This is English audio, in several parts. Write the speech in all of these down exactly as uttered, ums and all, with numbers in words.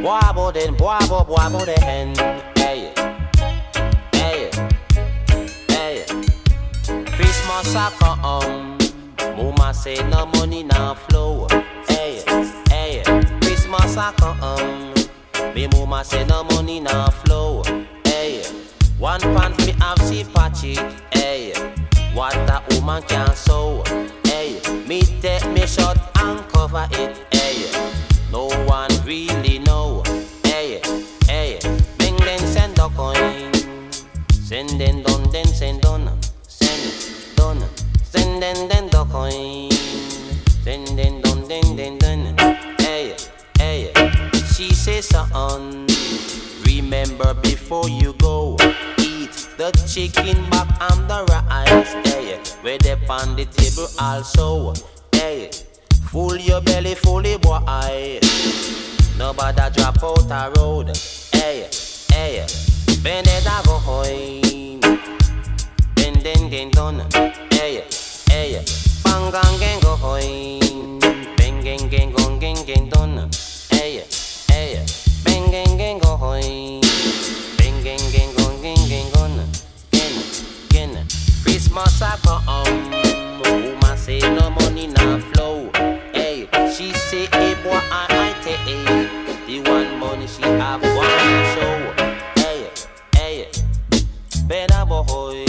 Boabo den, boabo, boabo den. Hey, hey, hey. Christmas a come, mama say no money now flow. Hey, hey. Christmas a come, me mama say no money now flow. Hey, one pant me have see patchy. Hey, what a woman can sew. Hey, me take me shot and cover it. Hey, no one really know. Hey, hey, bring then send a coin. Send then done, then send done. Send done. Send then then the coin. Send then done, then then done. Hey, hey, she says son, remember before you go, eat the chicken back and the rice. Hey, where they on the table also. Hey, full your belly, fully boy. Nobody drop out the road. Hey, hey, bend it a go hoy. Bend then then done. Hey, hey, bang gang gang go hoy. Bang gang gang gong gang gang done. Hey, hey, bang gang gang go hoy. Bang gang gang gong gang gang gone. Gen, gen, Christmas a come. Woman say no money now flow. Hey, she say hey boy I I take. The one money she have one show. Hey, hey, better boy.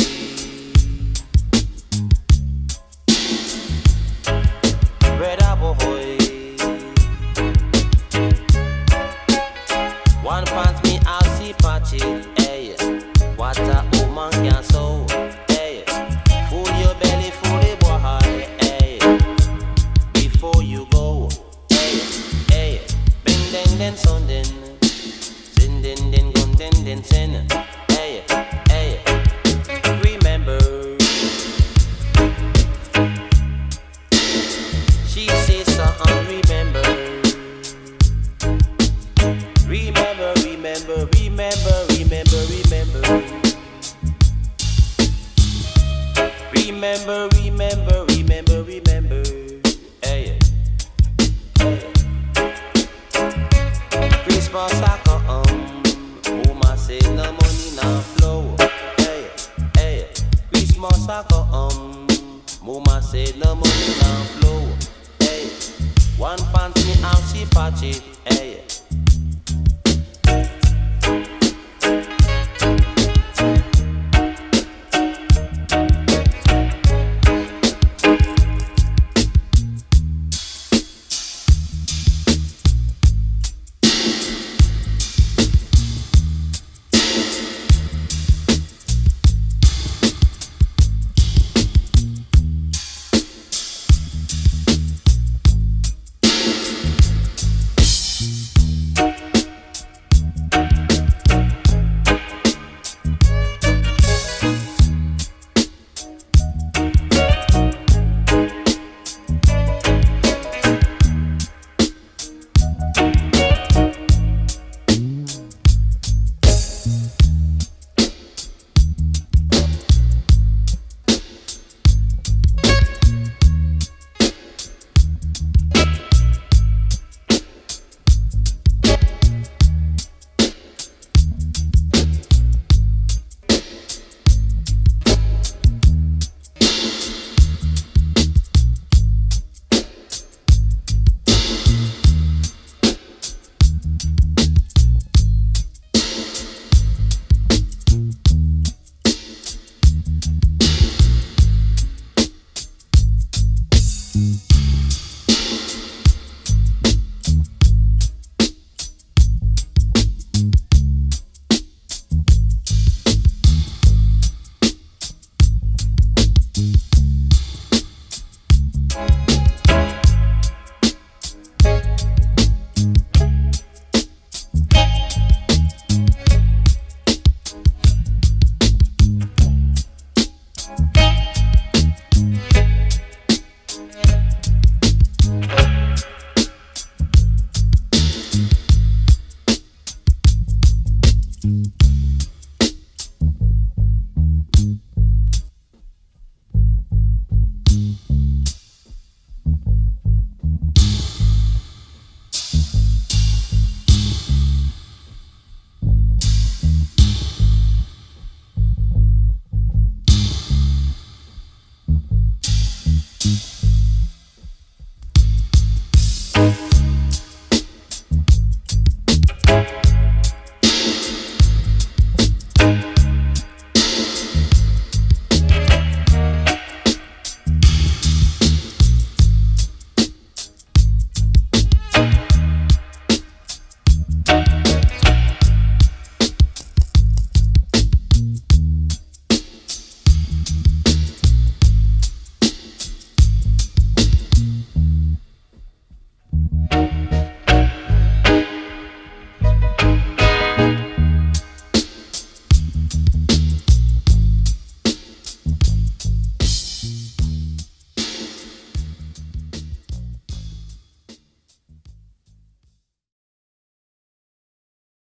Better boy. One pants me out see patchy. Hey, what a woman can sew. Hey, full your belly, fully boy. Hey, before you go. Hey, hey. Den den son den, sin den den gun den den sen. Hey, hey, remember. She says son, remember. Remember, remember, remember, remember, remember. Remember, remember, remember, remember. Hey, hey. Christmas a come, mama say no money now flow. Hey, hey, Christmas a come, mama say no money now flow. Hey, one pants me and she patch it. Hey.